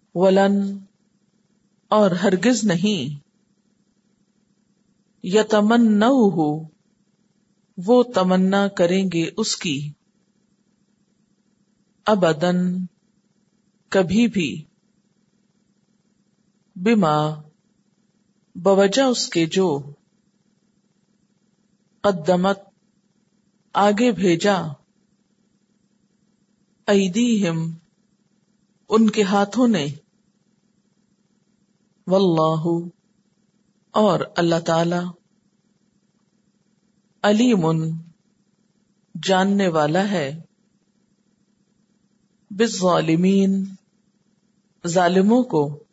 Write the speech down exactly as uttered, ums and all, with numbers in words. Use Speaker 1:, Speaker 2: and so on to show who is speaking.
Speaker 1: वलन और हरगिज नहीं, यतमन्नऊहु वो तमन्ना करेंगे उसकी, अबदन कभी भी, बिमा बवजह उसके जो, कद्दमत आगे भेजा, ऐदीहिम उनके हाथों ने, वल्लाहु और अल्लाह ताला, अलीमुन जानने वाला है, बिज़्ज़ालिमीन जालिमों को,